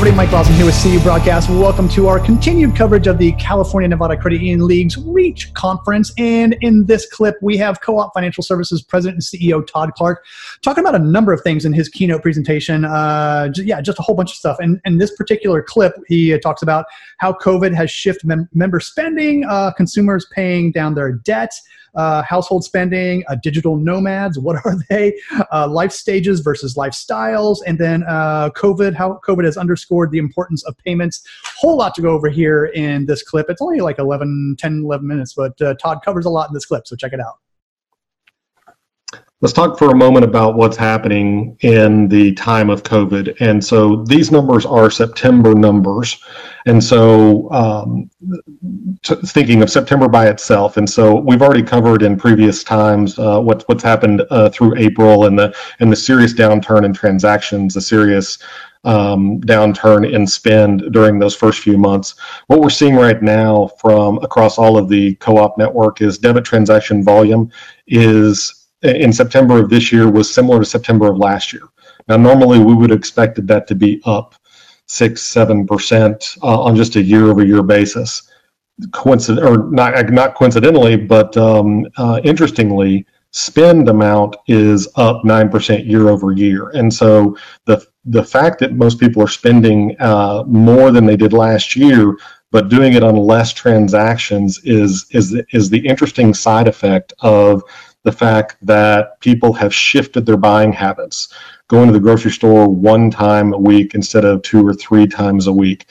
everybody. Mike Lawson here with CU Broadcast. Welcome to our continued coverage of the California Nevada Credit Union League's REACH Conference. And in this clip, we have Co-op Financial Services President and CEO Todd Clark talking about a number of things in his keynote presentation. Just a whole bunch of stuff. And in this particular clip, he talks about how COVID has shifted member spending, consumers paying down their debt, household spending, digital nomads, what are they, life stages versus lifestyles, and then how COVID has underscored the importance of payments. Whole lot to go over here in this clip. It's only like 11 minutes, but Todd covers a lot in this clip, so check it out. Let's talk for a moment about what's happening in the time of COVID. And so these numbers are September numbers. And so thinking of September by itself. And so we've already covered in previous times what's happened through April and the serious downturn in transactions, the serious downturn in spend during those first few months. What we're seeing right now from across all of the co-op network is debit transaction volume is in September of this year was similar to September of last year. Now, normally we would have expected that to be up 6-7% on just a year-over-year basis. Not coincidentally, but interestingly, spend amount is up 9% year-over-year. And so the fact that most people are spending more than they did last year, but doing it on less transactions is the interesting side effect of the fact that people have shifted their buying habits, going to the grocery store one time a week instead of 2 or 3 times a week,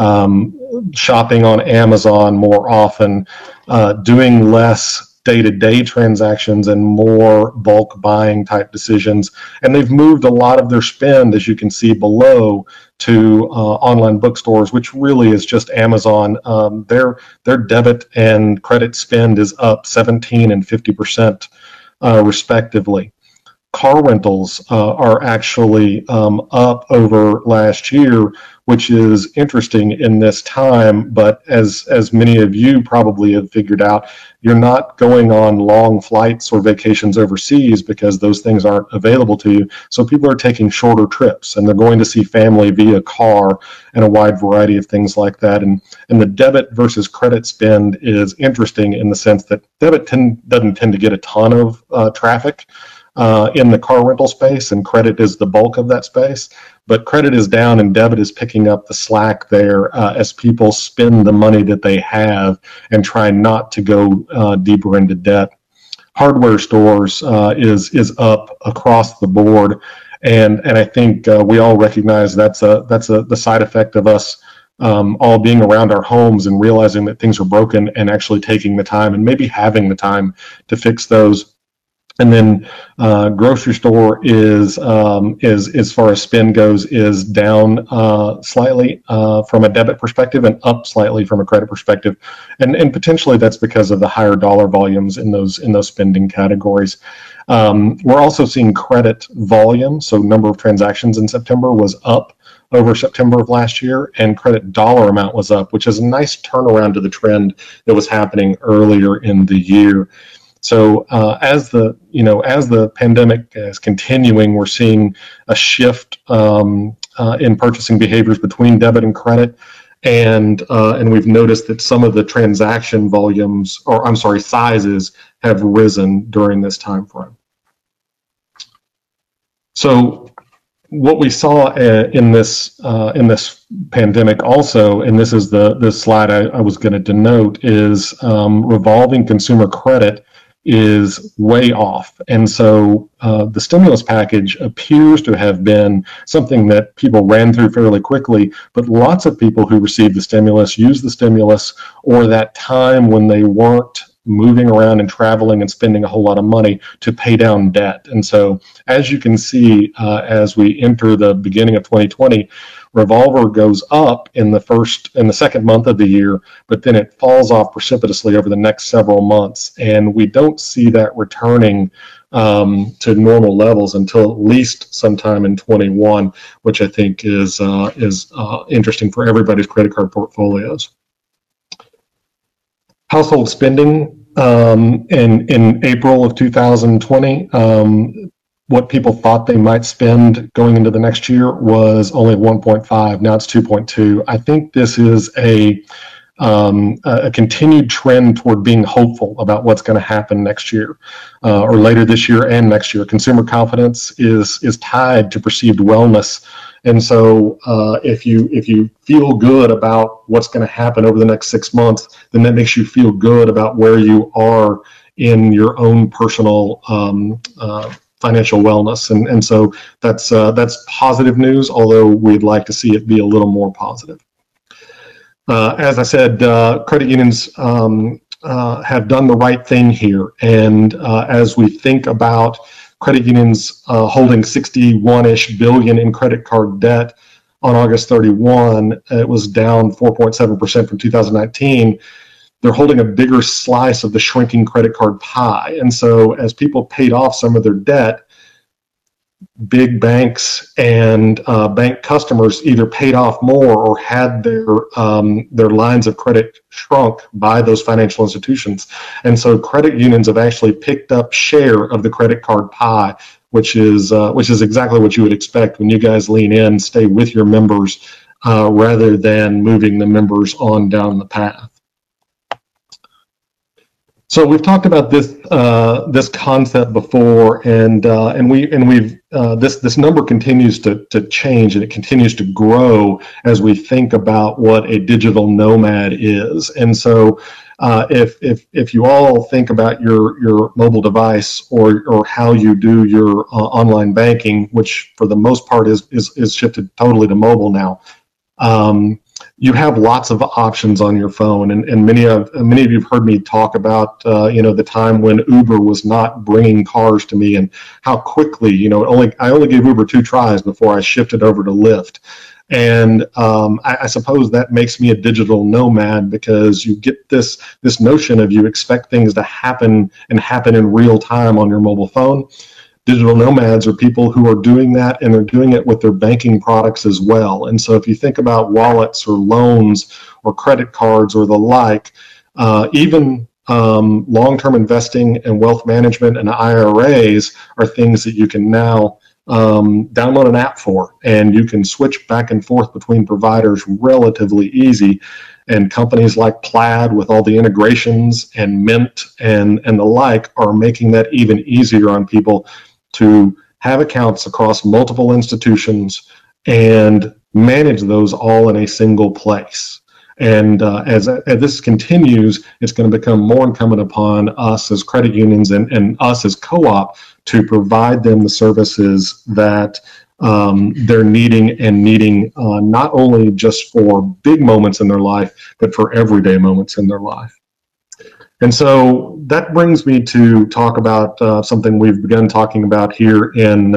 shopping on Amazon more often, doing less day-to-day transactions and more bulk buying type decisions. And they've moved a lot of their spend, as you can see below, to online bookstores, which really is just Amazon. Their debit and credit spend is up 17 and 50% respectively. Car rentals are actually up over last year, which is interesting in this time. But as many of you probably have figured out, you're not going on long flights or vacations overseas because those things aren't available to you. So people are taking shorter trips and they're going to see family via car and a wide variety of things like that. And the debit versus credit spend is interesting in the sense that debit doesn't tend to get a ton of traffic in the car rental space, and credit is the bulk of that space. But credit is down and debit is picking up the slack there as people spend the money that they have and try not to go deeper into debt. Hardware stores is up across the board, and I think we all recognize that's the side effect of us all being around our homes and realizing that things are broken and actually taking the time and maybe having the time to fix those. And then grocery store is as far as spend goes, is down slightly from a debit perspective and up slightly from a credit perspective, and potentially that's because of the higher dollar volumes in those spending categories. We're also seeing credit volume, so number of transactions in September was up over September of last year, and credit dollar amount was up, which is a nice turnaround to the trend that was happening earlier in the year. So as the pandemic is continuing, we're seeing a shift in purchasing behaviors between debit and credit, and we've noticed that some of the transaction volumes, sizes, have risen during this time frame. So what we saw in this pandemic also, and this is the slide I was going to denote, is revolving consumer credit is way off. And so the stimulus package appears to have been something that people ran through fairly quickly, but lots of people who received the stimulus used the stimulus or that time when they weren't moving around and traveling and spending a whole lot of money to pay down debt. And so as you can see, as we enter the beginning of 2020, revolver goes up in the second month of the year, but then it falls off precipitously over the next several months. And we don't see that returning to normal levels until at least sometime in 21, which I think is interesting for everybody's credit card portfolios. Household spending in April of 2020 what people thought they might spend going into the next year was only 1.5. Now it's 2.2. I think this is a continued trend toward being hopeful about what's going to happen next year or later this year and next year. Consumer confidence is tied to perceived wellness. And so if you feel good about what's going to happen over the next 6 months, then that makes you feel good about where you are in your own personal financial wellness. And so that's positive news, although we'd like to see it be a little more positive. As I said, credit unions have done the right thing here. And as we think about credit unions holding 61-ish billion in credit card debt on August 31, it was down 4.7% from 2019. They're holding a bigger slice of the shrinking credit card pie. And so as people paid off some of their debt, big banks and bank customers either paid off more or had their lines of credit shrunk by those financial institutions. And so credit unions have actually picked up share of the credit card pie, which is exactly what you would expect when you guys lean in, stay with your members rather than moving the members on down the path. So we've talked about this concept before, and this number continues to change, and it continues to grow as we think about what a digital nomad is. And so, if you all think about your mobile device or how you do your online banking, which for the most part is shifted totally to mobile now. You have lots of options on your phone, and many of you have heard me talk about the time when Uber was not bringing cars to me, and how quickly I only gave Uber 2 tries before I shifted over to Lyft. And I suppose that makes me a digital nomad, because you get this notion of you expect things to happen in real time on your mobile phone. Digital nomads are people who are doing that, and they're doing it with their banking products as well. And so if you think about wallets or loans or credit cards or the like, even long-term investing and wealth management and IRAs are things that you can now download an app for, and you can switch back and forth between providers relatively easy. And companies like Plaid, with all the integrations, and Mint and the like, are making that even easier on people to have accounts across multiple institutions and manage those all in a single place. And as this continues, it's going to become more incumbent upon us as credit unions and us as co-op to provide them the services that they're needing not only just for big moments in their life, but for everyday moments in their life. And so that brings me to talk about something we've begun talking about here in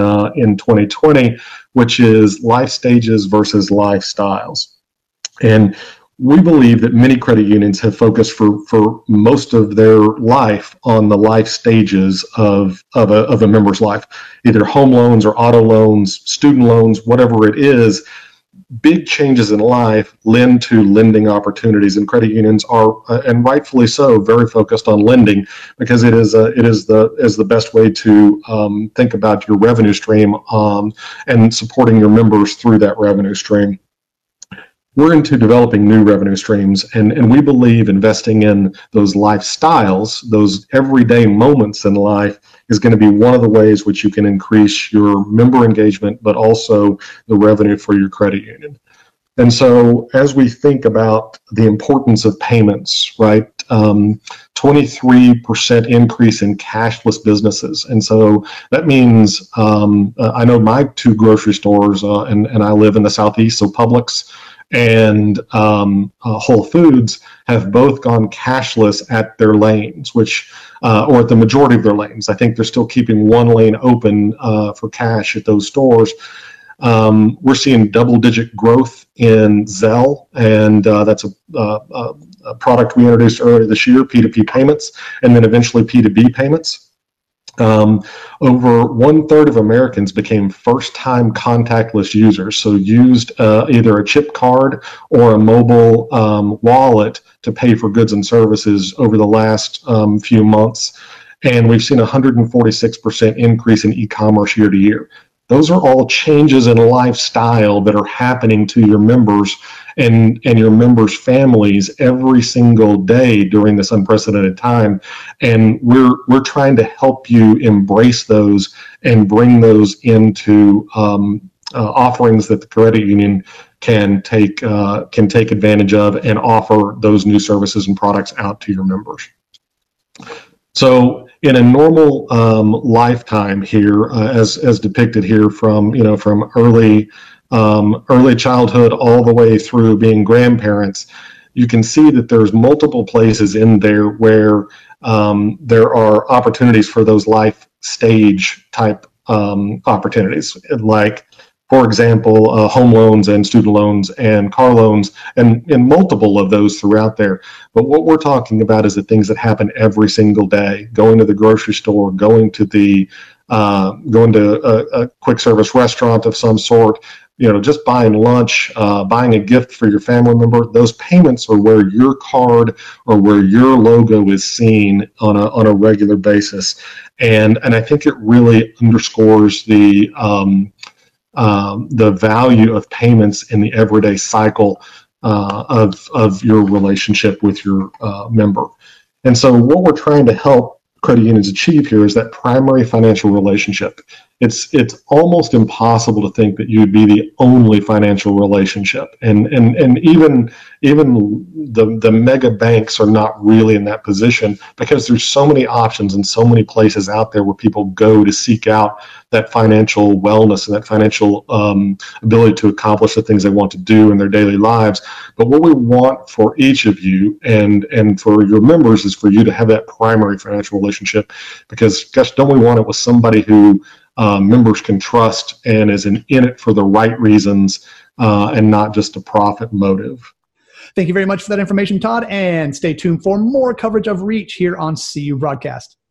2020, which is life stages versus lifestyles. And we believe that many credit unions have focused for most of their life on the life stages of a member's life, either home loans or auto loans, student loans, whatever it is. Big changes in life lend to lending opportunities, and credit unions are, and rightfully so, very focused on lending, because it is the best way to think about your revenue stream and supporting your members through that revenue stream. We're into developing new revenue streams, and we believe investing in those lifestyles, those everyday moments in life, is going to be one of the ways which you can increase your member engagement, but also the revenue for your credit union. And so as we think about the importance of payments, right, 23% increase in cashless businesses. And so that means, I know my 2 grocery stores, and I live in the Southeast, so Publix and Whole Foods have both gone cashless at their lanes, which or at the majority of their lanes. I think they're still keeping one lane open for cash at those stores. We're seeing double-digit growth in Zelle, and that's a product we introduced earlier this year, P2P payments, and then eventually P2B payments. Over 1/3 of Americans became first-time contactless users, so used either a chip card or a mobile wallet to pay for goods and services over the last few months. and we've seen a 146% increase in e-commerce year to year. Those are all changes in lifestyle that are happening to your members and your members' families every single day during this unprecedented time. And we're trying to help you embrace those and bring those into offerings that the credit union can take advantage of and offer those new services and products out to your members. So in a normal lifetime here, as depicted here from early childhood all the way through being grandparents, you can see that there's multiple places in there where there are opportunities for those life stage type opportunities, like, for example, home loans and student loans and car loans, and multiple of those throughout there. But what we're talking about is the things that happen every single day: going to the grocery store, going to a quick service restaurant of some sort, just buying lunch, buying a gift for your family member. Those payments are where your card or where your logo is seen on a regular basis, and I think it really underscores the value of payments in the everyday cycle of your relationship with your member. And so what we're trying to help credit unions achieve here is that primary financial relationship. It's almost impossible to think that you'd be the only financial relationship, and even the mega banks are not really in that position, because there's so many options and so many places out there where people go to seek out that financial wellness and that financial ability to accomplish the things they want to do in their daily lives. But what we want for each of you and for your members is for you to have that primary financial relationship, because gosh, don't we want it with somebody who members can trust and is in it for the right reasons and not just a profit motive. Thank you very much for that information, Todd, and stay tuned for more coverage of Reach here on CU Broadcast.